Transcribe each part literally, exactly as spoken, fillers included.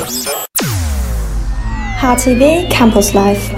H T W Campus Live.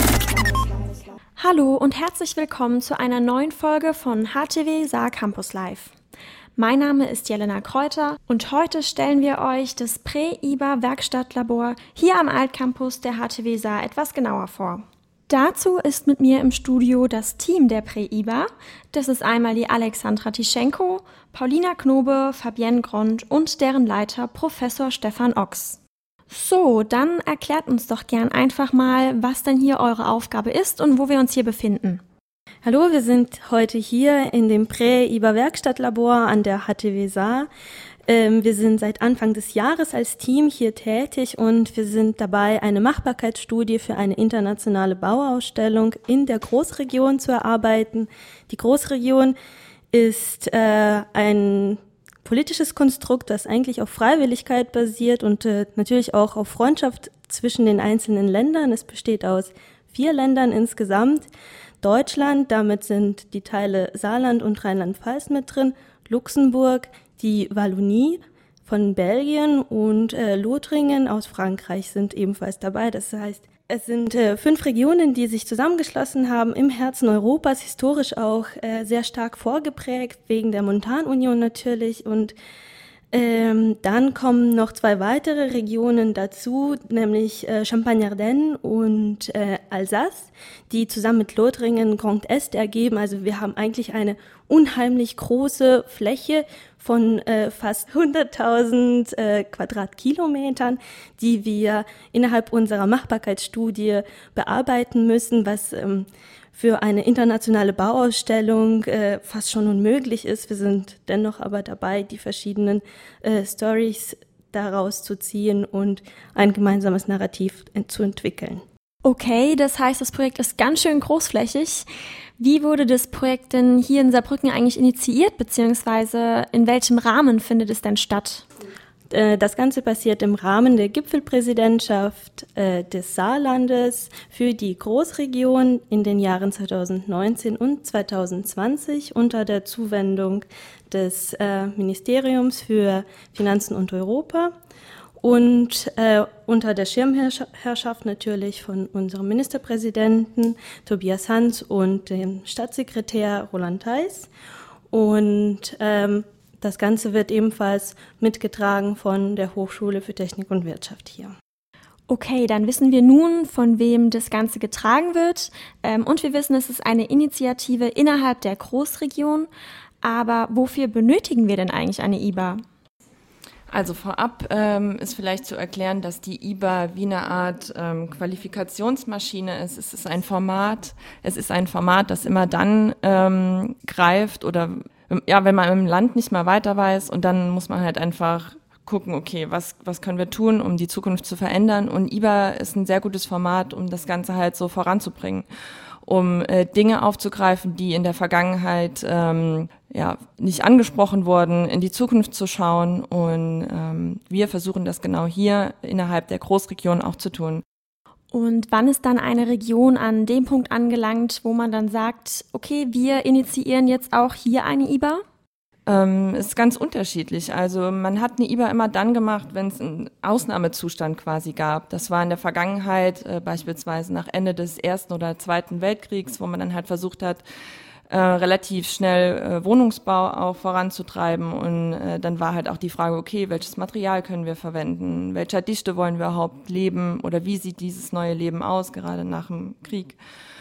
Hallo und herzlich willkommen zu einer neuen Folge von H T W Saar Campus Live. Mein Name ist Jelena Kräuter und heute stellen wir euch das Prä-I B A-Werkstattlabor hier am Altcampus der H T W Saar etwas genauer vor. Dazu ist mit mir im Studio das Team der Prä-I B A. Das ist einmal die Alexandra Tischenko, Paulina Knobe, Fabienne Grond und deren Leiter Professor Stefan Ochs. So, dann erklärt uns doch gern einfach mal, was denn hier eure Aufgabe ist und wo wir uns hier befinden. Hallo, wir sind heute hier in dem Prä-I B A-Werkstattlabor an der H T W Saar. Ähm, wir sind seit Anfang des Jahres als Team hier tätig und wir sind dabei, eine Machbarkeitsstudie für eine internationale Bauausstellung in der Großregion zu erarbeiten. Die Großregion ist äh, ein politisches Konstrukt, das eigentlich auf Freiwilligkeit basiert und äh, natürlich auch auf Freundschaft zwischen den einzelnen Ländern. Es besteht aus vier Ländern insgesamt. Deutschland, damit sind die Teile Saarland und Rheinland-Pfalz mit drin, Luxemburg, die Wallonie von Belgien und äh, Lothringen aus Frankreich sind ebenfalls dabei. Das heißt, es sind äh, fünf Regionen, die sich zusammengeschlossen haben, im Herzen Europas, historisch auch äh, sehr stark vorgeprägt, wegen der Montanunion natürlich. Und ähm, dann kommen noch zwei weitere Regionen dazu, nämlich äh, Champagne-Ardenne und äh, Alsace, die zusammen mit Lothringen Grand Est ergeben. Also wir haben eigentlich eine unheimlich große Fläche von äh, fast hunderttausend äh, Quadratkilometern, die wir innerhalb unserer Machbarkeitsstudie bearbeiten müssen, was ähm, für eine internationale Bauausstellung äh, fast schon unmöglich ist. Wir sind dennoch aber dabei, die verschiedenen äh, Stories daraus zu ziehen und ein gemeinsames Narrativ ent- zu entwickeln. Okay, das heißt, das Projekt ist ganz schön großflächig. Wie wurde das Projekt denn hier in Saarbrücken eigentlich initiiert, beziehungsweise in welchem Rahmen findet es denn statt? Das Ganze passiert im Rahmen der Gipfelpräsidentschaft äh, des Saarlandes für die Großregion in den Jahren zweitausendneunzehn und zweitausendzwanzig unter der Zuwendung des äh, Ministeriums für Finanzen und Europa und äh, unter der Schirmherrschaft natürlich von unserem Ministerpräsidenten Tobias Hans und dem Staatssekretär Roland Theiss. Und ähm, das Ganze wird ebenfalls mitgetragen von der Hochschule für Technik und Wirtschaft hier. Okay, dann wissen wir nun, von wem das Ganze getragen wird. Ähm, und wir wissen, es ist eine Initiative innerhalb der Großregion. Aber wofür benötigen wir denn eigentlich eine I B A? Also vorab ähm, ist vielleicht zu erklären, dass die I B A wie eine Art ähm, Qualifikationsmaschine ist. Es ist ein Format, es ist ein Format, das immer dann ähm, greift oder ja, wenn man im Land nicht mehr weiter weiß und dann muss man halt einfach gucken, okay, was was können wir tun, um die Zukunft zu verändern, und I B A ist ein sehr gutes Format, um das Ganze halt so voranzubringen, um äh, Dinge aufzugreifen, die in der Vergangenheit ähm, ja nicht angesprochen wurden, in die Zukunft zu schauen, und ähm, wir versuchen das genau hier innerhalb der Großregion auch zu tun. Und wann ist dann eine Region an dem Punkt angelangt, wo man dann sagt, okay, wir initiieren jetzt auch hier eine I B A? Ähm, ist ganz unterschiedlich. Also man hat eine I B A immer dann gemacht, wenn es einen Ausnahmezustand quasi gab. Das war in der Vergangenheit äh, beispielsweise nach Ende des Ersten oder Zweiten Weltkriegs, wo man dann halt versucht hat, äh, relativ schnell äh, Wohnungsbau auch voranzutreiben, und äh, dann war halt auch die Frage, okay, welches Material können wir verwenden, welcher Dichte wollen wir überhaupt leben oder wie sieht dieses neue Leben aus, gerade nach dem Krieg.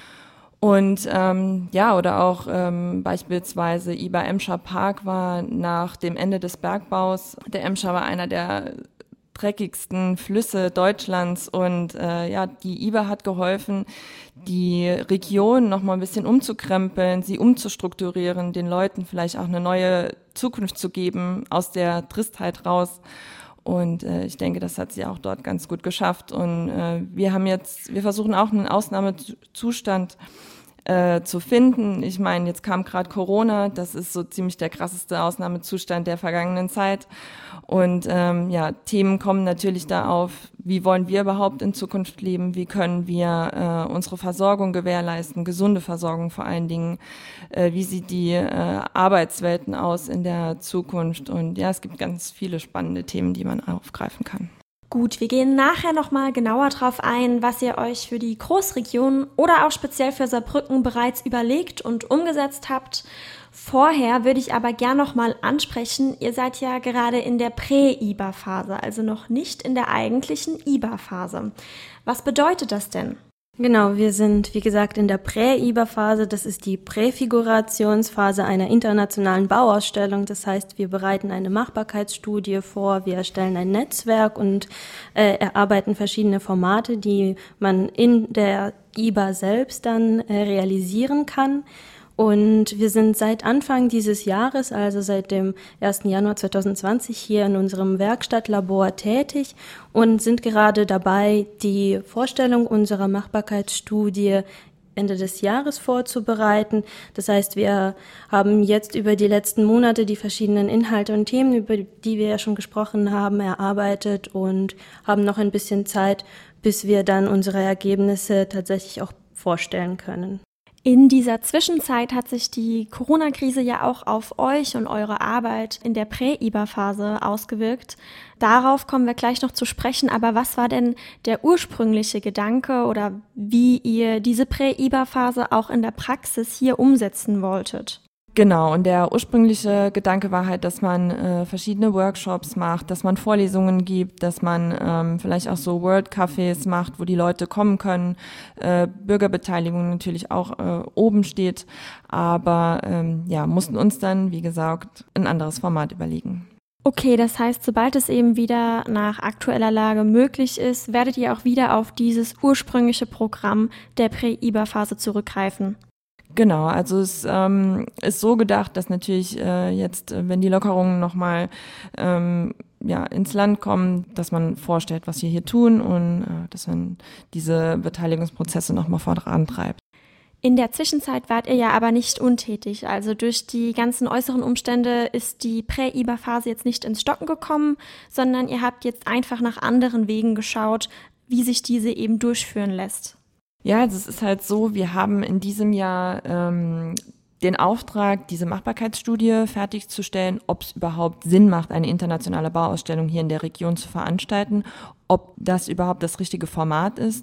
Und ähm, ja, oder auch ähm, beispielsweise I B A Emscher Park war nach dem Ende des Bergbaus. Der Emscher war einer der dreckigsten Flüsse Deutschlands, und äh, ja, die I B A hat geholfen, die Region noch mal ein bisschen umzukrempeln, sie umzustrukturieren, den Leuten vielleicht auch eine neue Zukunft zu geben, aus der Tristheit raus. Und äh, ich denke, das hat sie auch dort ganz gut geschafft. Und äh, wir haben jetzt, wir versuchen auch einen Ausnahmezustand äh, zu finden. Ich meine, jetzt kam gerade Corona, das ist so ziemlich der krasseste Ausnahmezustand der vergangenen Zeit. Und ähm, ja, Themen kommen natürlich da auf, wie wollen wir überhaupt in Zukunft leben, wie können wir äh, unsere Versorgung gewährleisten, gesunde Versorgung vor allen Dingen, äh, wie sieht die äh, Arbeitswelten aus in der Zukunft. Und ja, es gibt ganz viele spannende Themen, die man aufgreifen kann. Gut, wir gehen nachher nochmal genauer drauf ein, was ihr euch für die Großregion oder auch speziell für Saarbrücken bereits überlegt und umgesetzt habt. Vorher würde ich aber gern nochmal ansprechen, ihr seid ja gerade in der Prä-I B A-Phase, also noch nicht in der eigentlichen I B A-Phase. Was bedeutet das denn? Genau, wir sind, wie gesagt, in der Prä-I B A-Phase. Das ist die Präfigurationsphase einer internationalen Bauausstellung. Das heißt, wir bereiten eine Machbarkeitsstudie vor, wir erstellen ein Netzwerk und äh, erarbeiten verschiedene Formate, die man in der I B A selbst dann äh, realisieren kann. Und wir sind seit Anfang dieses Jahres, also seit dem ersten Januar zweitausendzwanzig, hier in unserem Werkstattlabor tätig und sind gerade dabei, die Vorstellung unserer Machbarkeitsstudie Ende des Jahres vorzubereiten. Das heißt, wir haben jetzt über die letzten Monate die verschiedenen Inhalte und Themen, über die wir ja schon gesprochen haben, erarbeitet und haben noch ein bisschen Zeit, bis wir dann unsere Ergebnisse tatsächlich auch vorstellen können. In dieser Zwischenzeit hat sich die Corona-Krise ja auch auf euch und eure Arbeit in der Prä-I B A-Phase ausgewirkt. Darauf kommen wir gleich noch zu sprechen, aber was war denn der ursprüngliche Gedanke oder wie ihr diese Prä-I B A-Phase auch in der Praxis hier umsetzen wolltet? Genau, und der ursprüngliche Gedanke war halt, dass man äh, verschiedene Workshops macht, dass man Vorlesungen gibt, dass man ähm, vielleicht auch so World-Cafés macht, wo die Leute kommen können. Äh, Bürgerbeteiligung natürlich auch äh, oben steht, aber ähm, ja, mussten uns dann, wie gesagt, ein anderes Format überlegen. Okay, das heißt, sobald es eben wieder nach aktueller Lage möglich ist, werdet ihr auch wieder auf dieses ursprüngliche Programm der Prä-I B A-Phase zurückgreifen. Genau, also es ähm, ist so gedacht, dass natürlich äh, jetzt, wenn die Lockerungen nochmal ähm, ja, ins Land kommen, dass man vorstellt, was wir hier tun und äh, dass man diese Beteiligungsprozesse nochmal vorantreibt. In der Zwischenzeit wart ihr ja aber nicht untätig. Also durch die ganzen äußeren Umstände ist die Prä-I B A-Phase jetzt nicht ins Stocken gekommen, sondern ihr habt jetzt einfach nach anderen Wegen geschaut, wie sich diese eben durchführen lässt. Ja, also es ist halt so, wir haben in diesem Jahr ähm, den Auftrag, diese Machbarkeitsstudie fertigzustellen, ob es überhaupt Sinn macht, eine internationale Bauausstellung hier in der Region zu veranstalten, ob das überhaupt das richtige Format ist.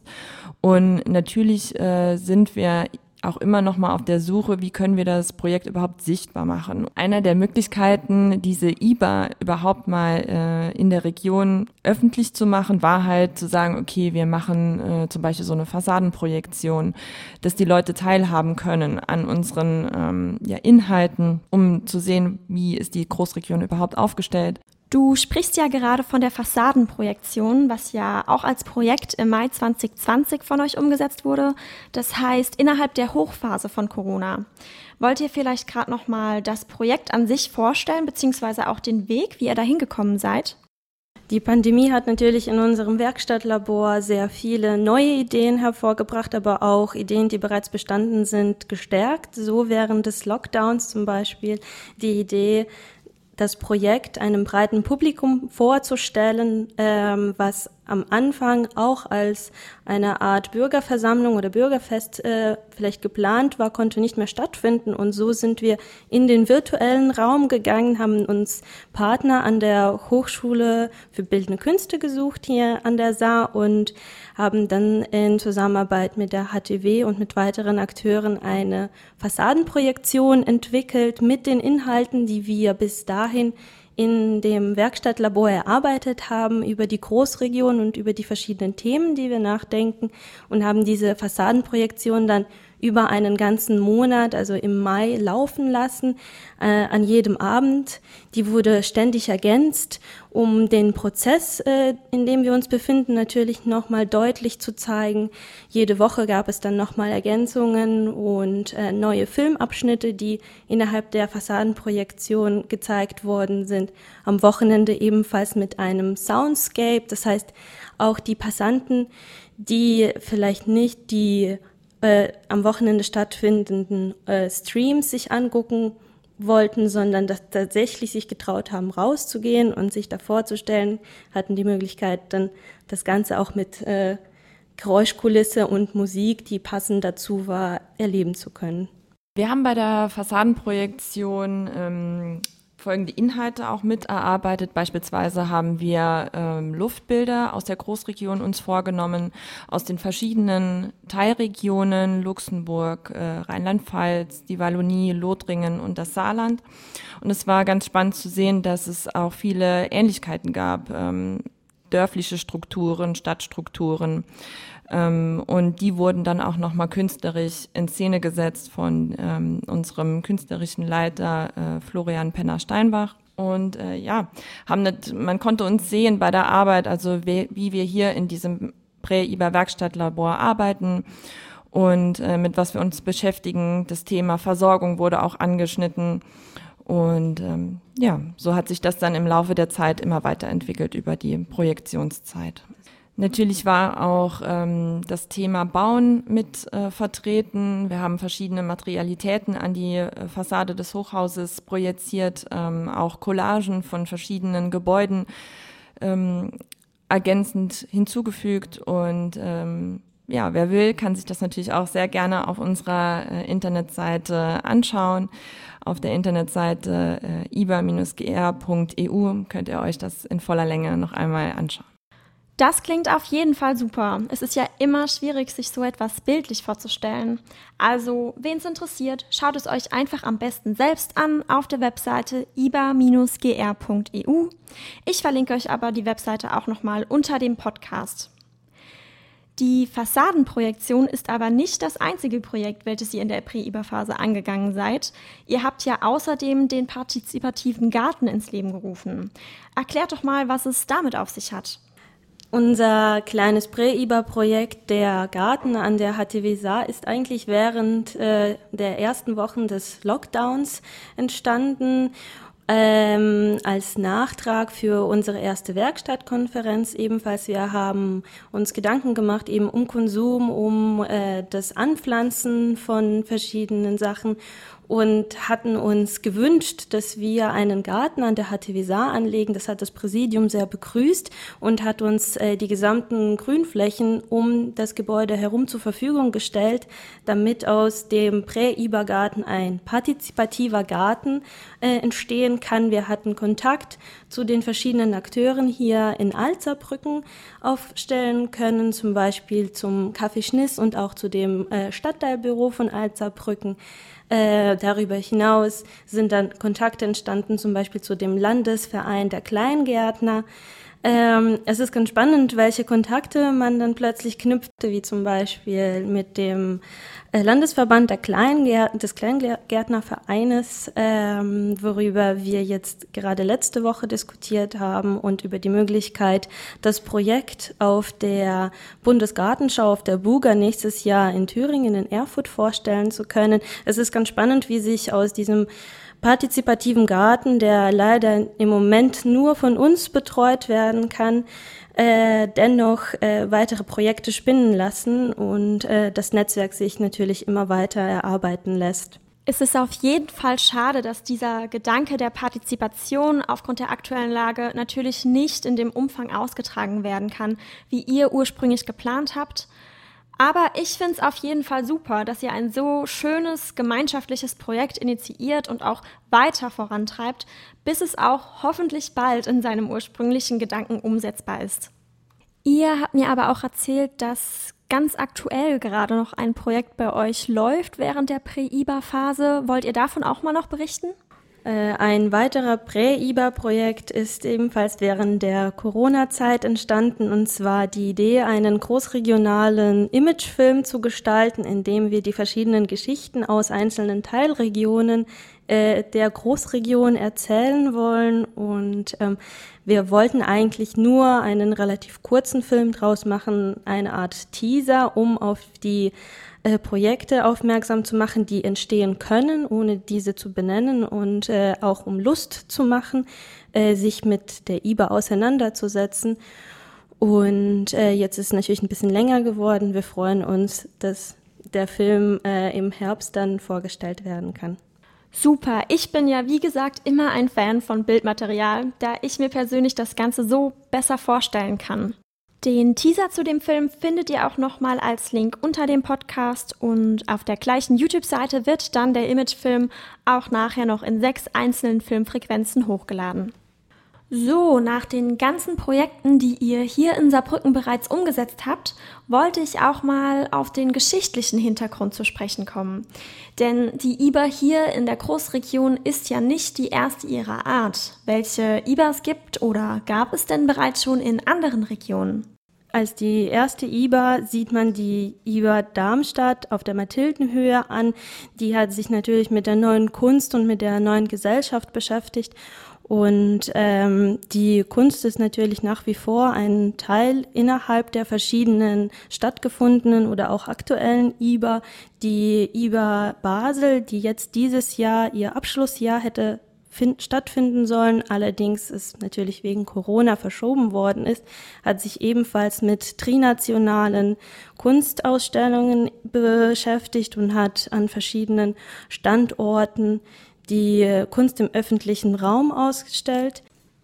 Und natürlich äh, sind wir auch immer noch mal auf der Suche, wie können wir das Projekt überhaupt sichtbar machen. Einer der Möglichkeiten, diese I B A überhaupt mal äh, in der Region öffentlich zu machen, war halt zu sagen, okay, wir machen äh, zum Beispiel so eine Fassadenprojektion, dass die Leute teilhaben können an unseren ähm, ja, Inhalten, um zu sehen, wie ist die Großregion überhaupt aufgestellt. Du sprichst ja gerade von der Fassadenprojektion, was ja auch als Projekt im Mai zwanzig zwanzig von euch umgesetzt wurde. Das heißt, innerhalb der Hochphase von Corona. Wollt ihr vielleicht gerade nochmal das Projekt an sich vorstellen, beziehungsweise auch den Weg, wie ihr da hingekommen seid? Die Pandemie hat natürlich in unserem Werkstattlabor sehr viele neue Ideen hervorgebracht, aber auch Ideen, die bereits bestanden sind, gestärkt. So während des Lockdowns zum Beispiel die Idee, das Projekt einem breiten Publikum vorzustellen, ähm, was am Anfang auch als eine Art Bürgerversammlung oder Bürgerfest äh, vielleicht geplant war, konnte nicht mehr stattfinden. Und so sind wir in den virtuellen Raum gegangen, haben uns Partner an der Hochschule für Bildende Künste gesucht hier an der Saar und haben dann in Zusammenarbeit mit der H T W und mit weiteren Akteuren eine Fassadenprojektion entwickelt mit den Inhalten, die wir bis dahin in dem Werkstattlabor erarbeitet haben über die Großregion und über die verschiedenen Themen, die wir nachdenken und haben diese Fassadenprojektion dann über einen ganzen Monat, also im Mai, laufen lassen, äh, an jedem Abend. Die wurde ständig ergänzt, um den Prozess, äh, in dem wir uns befinden, natürlich nochmal deutlich zu zeigen. Jede Woche gab es dann nochmal Ergänzungen und äh, neue Filmabschnitte, die innerhalb der Fassadenprojektion gezeigt worden sind. Am Wochenende ebenfalls mit einem Soundscape, das heißt auch die Passanten, die vielleicht nicht die Äh, am Wochenende stattfindenden äh, Streams sich angucken wollten, sondern dass tatsächlich sich getraut haben, rauszugehen und sich da vorzustellen, hatten die Möglichkeit, dann das Ganze auch mit äh, Geräuschkulisse und Musik, die passend dazu war, erleben zu können. Wir haben bei der Fassadenprojektion ähm, folgende Inhalte auch mit erarbeitet. Beispielsweise haben wir ähm, Luftbilder aus der Großregion uns vorgenommen, aus den verschiedenen Teilregionen, Luxemburg, äh, Rheinland-Pfalz, die Wallonie, Lothringen und das Saarland. Und es war ganz spannend zu sehen, dass es auch viele Ähnlichkeiten gab, ähm, dörfliche Strukturen, Stadtstrukturen. Ähm, und die wurden dann auch nochmal künstlerisch in Szene gesetzt von ähm, unserem künstlerischen Leiter äh, Florian Penner-Steinbach. Und äh, ja, haben nicht, man konnte uns sehen bei der Arbeit, also wie, wie wir hier in diesem Prä-I B A-Werkstattlabor arbeiten und äh, mit was wir uns beschäftigen. Das Thema Versorgung wurde auch angeschnitten. Und ähm, ja, so hat sich das dann im Laufe der Zeit immer weiterentwickelt über die Projektionszeit. Natürlich war auch ähm, das Thema Bauen mit äh, vertreten. Wir haben verschiedene Materialitäten an die äh, Fassade des Hochhauses projiziert, ähm, auch Collagen von verschiedenen Gebäuden ähm, ergänzend hinzugefügt. Und ähm, ja, wer will, kann sich das natürlich auch sehr gerne auf unserer äh, Internetseite anschauen. Auf der Internetseite äh, i b a Bindestrich g r Punkt e u könnt ihr euch das in voller Länge noch einmal anschauen. Das klingt auf jeden Fall super. Es ist ja immer schwierig, sich so etwas bildlich vorzustellen. Also, wen es interessiert, schaut es euch einfach am besten selbst an auf der Webseite i b a Bindestrich g r Punkt e u. Ich verlinke euch aber die Webseite auch nochmal unter dem Podcast. Die Fassadenprojektion ist aber nicht das einzige Projekt, welches ihr in der Prä-I B A-Phase angegangen seid. Ihr habt ja außerdem den partizipativen Garten ins Leben gerufen. Erklärt doch mal, was es damit auf sich hat. Unser kleines Prä-I B A-Projekt, der Garten an der H T W Saar, ist eigentlich während äh, der ersten Wochen des Lockdowns entstanden, ähm, als Nachtrag für unsere erste Werkstattkonferenz ebenfalls. Wir haben uns Gedanken gemacht eben um Konsum, um äh, das Anpflanzen von verschiedenen Sachen und hatten uns gewünscht, dass wir einen Garten an der H T W Saar anlegen. Das hat das Präsidium sehr begrüßt und hat uns äh, die gesamten Grünflächen um das Gebäude herum zur Verfügung gestellt, damit aus dem Prä-I B A-Garten ein partizipativer Garten äh, entstehen kann. Wir hatten Kontakt zu den verschiedenen Akteuren hier in Alzerbrücken aufstellen können, zum Beispiel zum Café Schniss und auch zu dem äh, Stadtteilbüro von Alzerbrücken. Äh, darüber hinaus sind dann Kontakte entstanden, zum Beispiel zu dem Landesverein der Kleingärtner. Ähm, es ist ganz spannend, welche Kontakte man dann plötzlich knüpfte, wie zum Beispiel mit dem äh, Landesverband der Kleingärtner, des Kleingärtnervereines, ähm, worüber wir jetzt gerade letzte Woche diskutiert haben und über die Möglichkeit, das Projekt auf der Bundesgartenschau auf der Buga nächstes Jahr in Thüringen, in Erfurt vorstellen zu können. Es ist ganz spannend, wie sich aus diesem partizipativen Garten, der leider im Moment nur von uns betreut werden kann, äh, dennoch äh, weitere Projekte spinnen lassen und äh, das Netzwerk sich natürlich immer weiter erarbeiten lässt. Es ist auf jeden Fall schade, dass dieser Gedanke der Partizipation aufgrund der aktuellen Lage natürlich nicht in dem Umfang ausgetragen werden kann, wie ihr ursprünglich geplant habt. Aber ich finde es auf jeden Fall super, dass ihr ein so schönes gemeinschaftliches Projekt initiiert und auch weiter vorantreibt, bis es auch hoffentlich bald in seinem ursprünglichen Gedanken umsetzbar ist. Ihr habt mir aber auch erzählt, dass ganz aktuell gerade noch ein Projekt bei euch läuft während der Prä-I B A-Phase. Wollt ihr davon auch mal noch berichten? Ein weiterer Prä-I B A-Projekt ist ebenfalls während der Corona-Zeit entstanden, und zwar die Idee, einen großregionalen Imagefilm zu gestalten, in dem wir die verschiedenen Geschichten aus einzelnen Teilregionen äh, der Großregion erzählen wollen. Und ähm, wir wollten eigentlich nur einen relativ kurzen Film draus machen, eine Art Teaser, um auf die Projekte aufmerksam zu machen, die entstehen können, ohne diese zu benennen, und äh, auch um Lust zu machen, äh, sich mit der I B A auseinanderzusetzen. Und äh, jetzt ist es natürlich ein bisschen länger geworden. Wir freuen uns, dass der Film äh, im Herbst dann vorgestellt werden kann. Super, ich bin ja wie gesagt immer ein Fan von Bildmaterial, da ich mir persönlich das Ganze so besser vorstellen kann. Den Teaser zu dem Film findet ihr auch nochmal als Link unter dem Podcast und auf der gleichen YouTube-Seite wird dann der Imagefilm auch nachher noch in sechs einzelnen Filmfrequenzen hochgeladen. So, nach den ganzen Projekten, die ihr hier in Saarbrücken bereits umgesetzt habt, wollte ich auch mal auf den geschichtlichen Hintergrund zu sprechen kommen. Denn die I B A hier in der Großregion ist ja nicht die erste ihrer Art. Welche I B As gibt oder gab es denn bereits schon in anderen Regionen? Als die erste I B A sieht man die I B A Darmstadt auf der Mathildenhöhe an. Die hat sich natürlich mit der neuen Kunst und mit der neuen Gesellschaft beschäftigt. Und ähm, die Kunst ist natürlich nach wie vor ein Teil innerhalb der verschiedenen stattgefundenen oder auch aktuellen I B A. Die I B A Basel, die jetzt dieses Jahr ihr Abschlussjahr hätte find, stattfinden sollen, allerdings ist natürlich wegen Corona verschoben worden ist, hat sich ebenfalls mit trinationalen Kunstausstellungen beschäftigt und hat an verschiedenen Standorten die Kunst im öffentlichen Raum ausgestellt.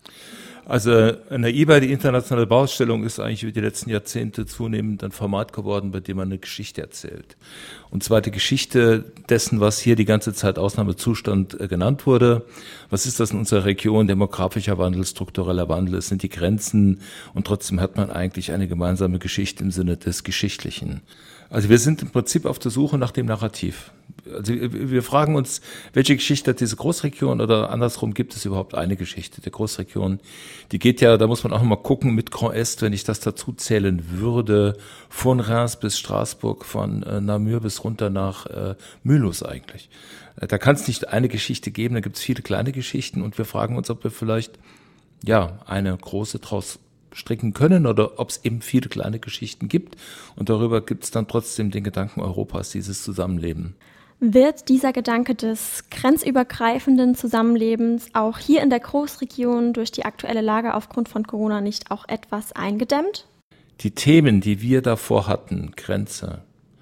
Also eine I B A, die internationale Bauausstellung, ist eigentlich über die letzten Jahrzehnte zunehmend ein Format geworden, bei dem man eine Geschichte erzählt. Und zwar die Geschichte dessen, was hier die ganze Zeit Ausnahmezustand äh, genannt wurde. Was ist das in unserer Region? Demografischer Wandel, struktureller Wandel, es sind die Grenzen und trotzdem hat man eigentlich eine gemeinsame Geschichte im Sinne des Geschichtlichen. Also wir sind im Prinzip auf der Suche nach dem Narrativ. Also wir fragen uns, welche Geschichte hat diese Großregion oder andersrum, gibt es überhaupt eine Geschichte der Großregion? Die geht ja, da muss man auch mal gucken, mit Grand Est, wenn ich das dazu zählen würde, von Reims bis Straßburg, von äh, Namur bis runter nach äh, Mulhouse eigentlich. Äh, da kann es nicht eine Geschichte geben, da gibt es viele kleine Geschichten und wir fragen uns, ob wir vielleicht ja eine große draus stricken können oder ob es eben viele kleine Geschichten gibt. Und darüber gibt es dann trotzdem den Gedanken Europas, dieses Zusammenleben. Wird dieser Gedanke des grenzübergreifenden Zusammenlebens auch hier in der Großregion durch die aktuelle Lage aufgrund von Corona nicht auch etwas eingedämmt? Die Themen, die wir davor hatten, Grenze,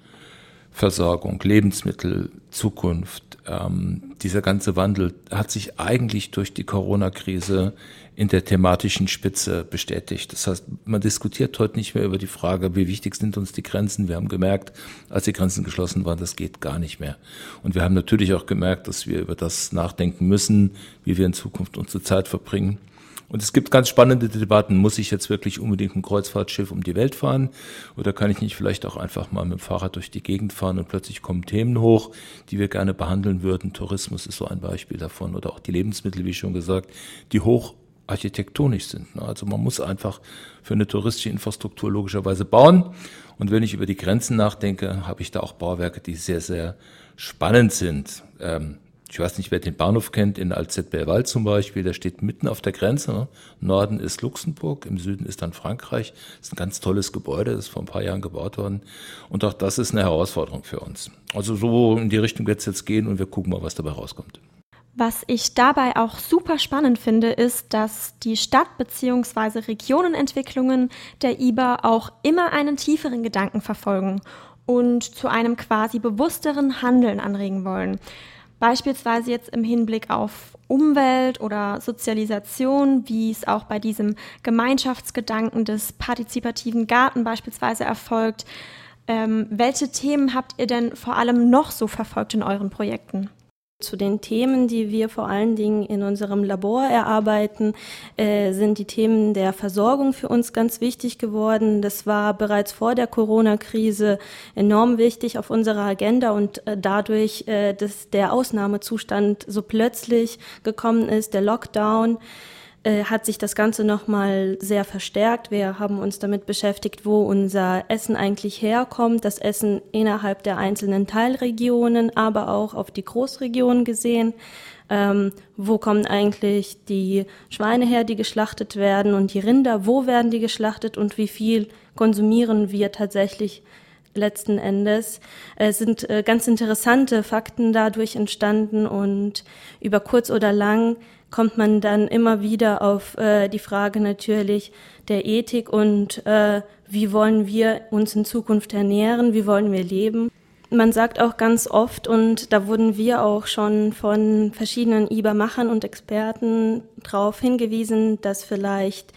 Versorgung, Lebensmittel, Zukunft, ähm, dieser ganze Wandel hat sich eigentlich durch die Corona-Krise in der thematischen Spitze bestätigt. Das heißt, man diskutiert heute nicht mehr über die Frage, wie wichtig sind uns die Grenzen. Wir haben gemerkt, als die Grenzen geschlossen waren, das geht gar nicht mehr. Und wir haben natürlich auch gemerkt, dass wir über das nachdenken müssen, wie wir in Zukunft unsere Zeit verbringen. Und es gibt ganz spannende Debatten. Muss ich jetzt wirklich unbedingt ein Kreuzfahrtschiff um die Welt fahren? Oder kann ich nicht vielleicht auch einfach mal mit dem Fahrrad durch die Gegend fahren und plötzlich kommen Themen hoch, die wir gerne behandeln würden? Tourismus ist so ein Beispiel davon. Oder auch die Lebensmittel, wie schon gesagt, die hoch architektonisch sind. Also man muss einfach für eine touristische Infrastruktur logischerweise bauen. Und wenn ich über die Grenzen nachdenke, habe ich da auch Bauwerke, die sehr, sehr spannend sind. Ähm, Ich weiß nicht, wer den Bahnhof kennt, in Alzette-Belleville zum Beispiel, der steht mitten auf der Grenze. Ne? Im Norden ist Luxemburg, im Süden ist dann Frankreich. Das ist ein ganz tolles Gebäude, das ist vor ein paar Jahren gebaut worden. Und auch das ist eine Herausforderung für uns. Also so in die Richtung wird es jetzt gehen und wir gucken mal, was dabei rauskommt. Was ich dabei auch super spannend finde, ist, dass die Stadt- bzw. Regionenentwicklungen der I B A auch immer einen tieferen Gedanken verfolgen und zu einem quasi bewussteren Handeln anregen wollen. Beispielsweise jetzt im Hinblick auf Umwelt oder Sozialisation, wie es auch bei diesem Gemeinschaftsgedanken des partizipativen Garten beispielsweise erfolgt. Ähm, welche Themen habt ihr denn vor allem noch so verfolgt in euren Projekten? Zu den Themen, die wir vor allen Dingen in unserem Labor erarbeiten, äh, sind die Themen der Versorgung für uns ganz wichtig geworden. Das war bereits vor der Corona-Krise enorm wichtig auf unserer Agenda und äh, dadurch, äh, dass der Ausnahmezustand so plötzlich gekommen ist, der Lockdown, äh, hat sich das Ganze nochmal sehr verstärkt. Wir haben uns damit beschäftigt, wo unser Essen eigentlich herkommt, das Essen innerhalb der einzelnen Teilregionen, aber auch auf die Großregionen gesehen. Ähm, wo kommen eigentlich die Schweine her, die geschlachtet werden und die Rinder, wo werden die geschlachtet und wie viel konsumieren wir tatsächlich letzten Endes. Es sind äh, ganz interessante Fakten dadurch entstanden und über kurz oder lang kommt man dann immer wieder auf äh, die Frage natürlich der Ethik und äh, wie wollen wir uns in Zukunft ernähren, wie wollen wir leben. Man sagt auch ganz oft, und da wurden wir auch schon von verschiedenen I B A-Machern und Experten darauf hingewiesen, dass vielleicht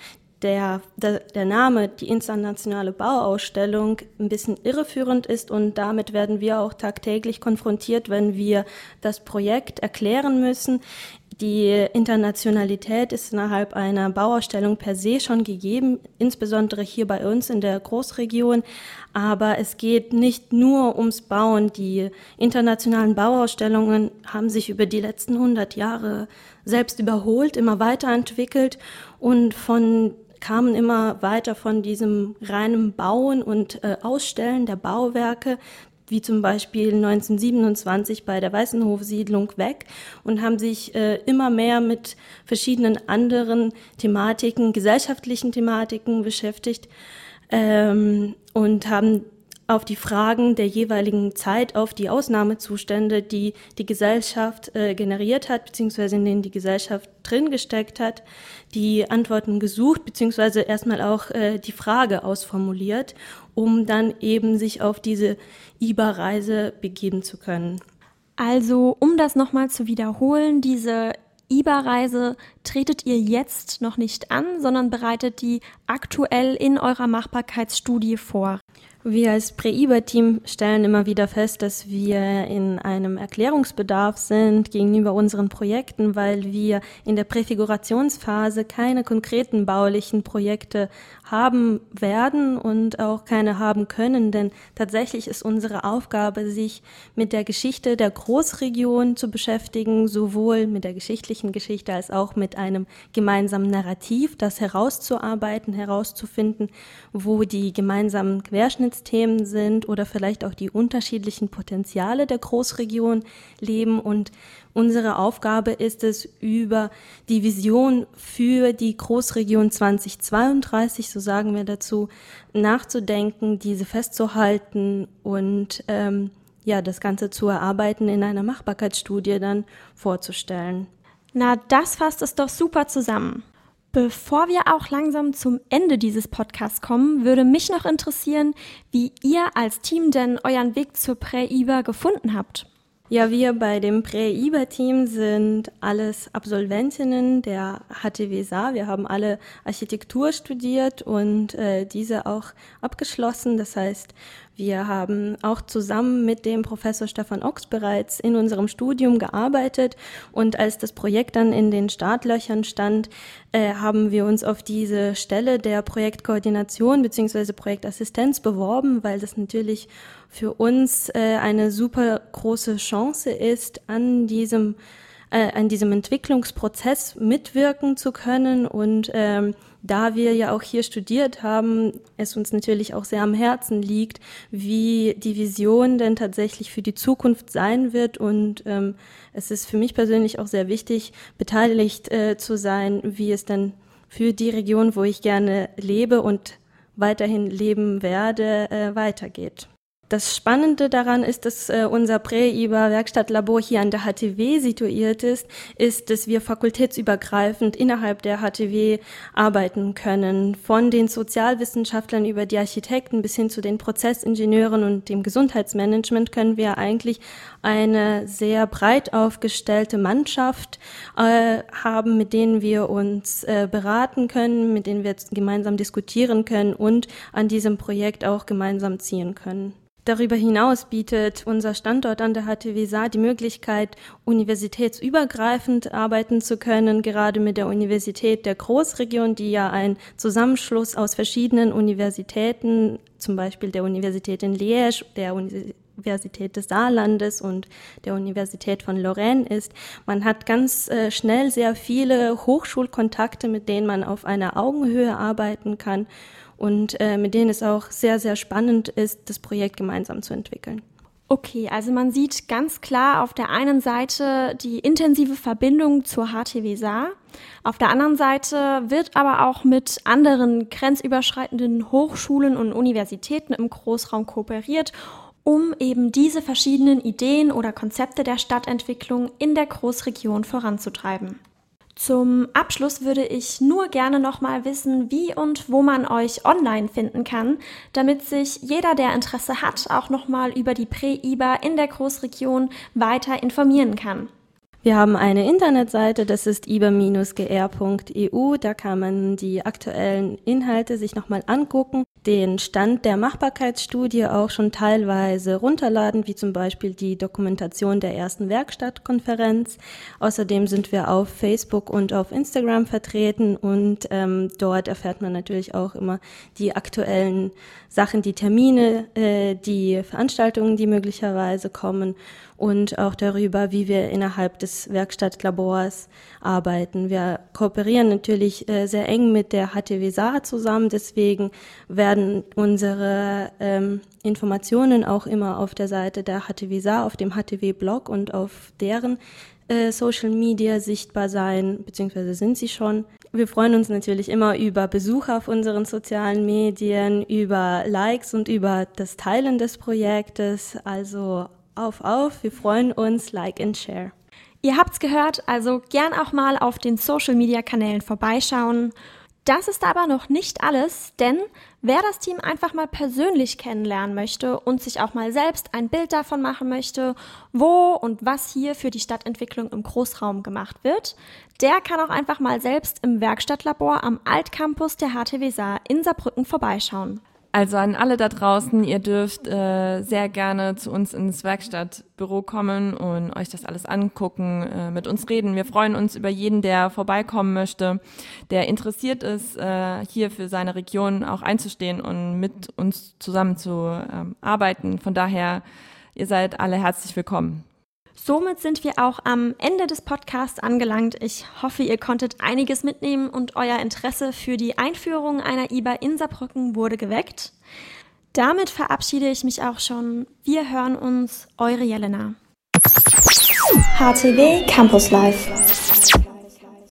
der, der, der Name, die internationale Bauausstellung, ein bisschen irreführend ist und damit werden wir auch tagtäglich konfrontiert, wenn wir das Projekt erklären müssen. Die Internationalität ist innerhalb einer Bauausstellung per se schon gegeben, insbesondere hier bei uns in der Großregion. Aber es geht nicht nur ums Bauen. Die internationalen Bauausstellungen haben sich über die letzten hundert Jahre selbst überholt, immer weiterentwickelt und von kamen immer weiter von diesem reinen Bauen und äh, Ausstellen der Bauwerke, wie zum Beispiel neunzehnhundertsiebenundzwanzig bei der Weißenhof-Siedlung weg und haben sich äh, immer mehr mit verschiedenen anderen Thematiken, gesellschaftlichen Thematiken beschäftigt ähm, und haben auf die Fragen der jeweiligen Zeit, auf die Ausnahmezustände, die die Gesellschaft äh, generiert hat, beziehungsweise in denen die Gesellschaft drin gesteckt hat, die Antworten gesucht, beziehungsweise erstmal auch äh, die Frage ausformuliert, um dann eben sich auf diese I B A-Reise begeben zu können. Also, um das nochmal zu wiederholen, diese I B A-Reise tretet ihr jetzt noch nicht an, sondern bereitet die aktuell in eurer Machbarkeitsstudie vor. Wir als Prä-I B A-Team stellen immer wieder fest, dass wir in einem Erklärungsbedarf sind gegenüber unseren Projekten, weil wir in der Präfigurationsphase keine konkreten baulichen Projekte haben werden und auch keine haben können, denn tatsächlich ist unsere Aufgabe, sich mit der Geschichte der Großregion zu beschäftigen, sowohl mit der geschichtlichen Geschichte als auch mit einem gemeinsamen Narrativ, das herauszuarbeiten, herauszufinden, wo die gemeinsamen Querschnittsthemen sind oder vielleicht auch die unterschiedlichen Potenziale der Großregion leben. Und unsere Aufgabe ist es, über die Vision für die Großregion zweitausendzweiunddreißig, so sagen wir dazu, nachzudenken, diese festzuhalten und ähm, ja, das Ganze zu erarbeiten, in einer Machbarkeitsstudie dann vorzustellen. Na, das fasst es doch super zusammen. Bevor wir auch langsam zum Ende dieses Podcasts kommen, würde mich noch interessieren, wie ihr als Team denn euren Weg zur Prä-I B A gefunden habt. Ja, wir bei dem Prä-I B A-Team sind alles Absolventinnen der H T W S A. Wir haben alle Architektur studiert und äh, diese auch abgeschlossen. Das heißt, wir haben auch zusammen mit dem Professor Stefan Ochs bereits in unserem Studium gearbeitet und als das Projekt dann in den Startlöchern stand, äh, haben wir uns auf diese Stelle der Projektkoordination bzw. Projektassistenz beworben, weil das natürlich für uns äh, eine super große Chance ist, an diesem äh, an diesem Entwicklungsprozess mitwirken zu können und ähm, da wir ja auch hier studiert haben, es uns natürlich auch sehr am Herzen liegt, wie die Vision denn tatsächlich für die Zukunft sein wird. Und ähm, es ist für mich persönlich auch sehr wichtig, beteiligt äh, zu sein, wie es dann für die Region, wo ich gerne lebe und weiterhin leben werde, äh, weitergeht. Das Spannende daran ist, dass äh, unser Prä-I B A-Werkstattlabor hier an der H T W situiert ist, ist, dass wir fakultätsübergreifend innerhalb der H T W arbeiten können. Von den Sozialwissenschaftlern über die Architekten bis hin zu den Prozessingenieuren und dem Gesundheitsmanagement können wir eigentlich eine sehr breit aufgestellte Mannschaft äh, haben, mit denen wir uns äh, beraten können, mit denen wir gemeinsam diskutieren können und an diesem Projekt auch gemeinsam ziehen können. Darüber hinaus bietet unser Standort an der H T W S A die Möglichkeit, universitätsübergreifend arbeiten zu können, gerade mit der Universität der Großregion, die ja ein Zusammenschluss aus verschiedenen Universitäten, zum Beispiel der Universität in Liège, der Universität des Saarlandes und der Universität von Lorraine ist. Man hat ganz äh, schnell sehr viele Hochschulkontakte, mit denen man auf einer Augenhöhe arbeiten kann und äh, mit denen es auch sehr, sehr spannend ist, das Projekt gemeinsam zu entwickeln. Okay, also man sieht ganz klar auf der einen Seite die intensive Verbindung zur H T W S A, auf der anderen Seite wird aber auch mit anderen grenzüberschreitenden Hochschulen und Universitäten im Großraum kooperiert, um eben diese verschiedenen Ideen oder Konzepte der Stadtentwicklung in der Großregion voranzutreiben. Zum Abschluss würde ich nur gerne nochmal wissen, wie und wo man euch online finden kann, damit sich jeder, der Interesse hat, auch nochmal über die Prä-I B A in der Großregion weiter informieren kann. Wir haben eine Internetseite, das ist i b a Bindestrich g r punkt e u. Da kann man die aktuellen Inhalte sich nochmal angucken, den Stand der Machbarkeitsstudie auch schon teilweise runterladen, wie zum Beispiel die Dokumentation der ersten Werkstattkonferenz. Außerdem sind wir auf Facebook und auf Instagram vertreten und ähm, dort erfährt man natürlich auch immer die aktuellen Sachen, die Termine, äh, die Veranstaltungen, die möglicherweise kommen und auch darüber, wie wir innerhalb des Werkstattlabors arbeiten. Wir kooperieren natürlich äh, sehr eng mit der H T W S A zusammen, deswegen werden unsere ähm, Informationen auch immer auf der Seite der H T W S A, auf dem H T W-Blog und auf deren äh, Social Media sichtbar sein, beziehungsweise sind sie schon. Wir freuen uns natürlich immer über Besucher auf unseren sozialen Medien, über Likes und über das Teilen des Projektes, also auf, auf, wir freuen uns, like and share. Ihr habt's gehört, also gern auch mal auf den Social-Media-Kanälen vorbeischauen. Das ist aber noch nicht alles, denn wer das Team einfach mal persönlich kennenlernen möchte und sich auch mal selbst ein Bild davon machen möchte, wo und was hier für die Stadtentwicklung im Großraum gemacht wird, der kann auch einfach mal selbst im Werkstattlabor am Altcampus der H T W S A in Saarbrücken vorbeischauen. Also an alle da draußen, ihr dürft äh, sehr gerne zu uns ins Werkstattbüro kommen und euch das alles angucken, äh, mit uns reden. Wir freuen uns über jeden, der vorbeikommen möchte, der interessiert ist, äh, hier für seine Region auch einzustehen und mit uns zusammen zu ähm, arbeiten. Von daher, ihr seid alle herzlich willkommen. Somit sind wir auch am Ende des Podcasts angelangt. Ich hoffe, ihr konntet einiges mitnehmen und euer Interesse für die Einführung einer I B A in Saarbrücken wurde geweckt. Damit verabschiede ich mich auch schon. Wir hören uns, eure Jelena. H T W Campus Live.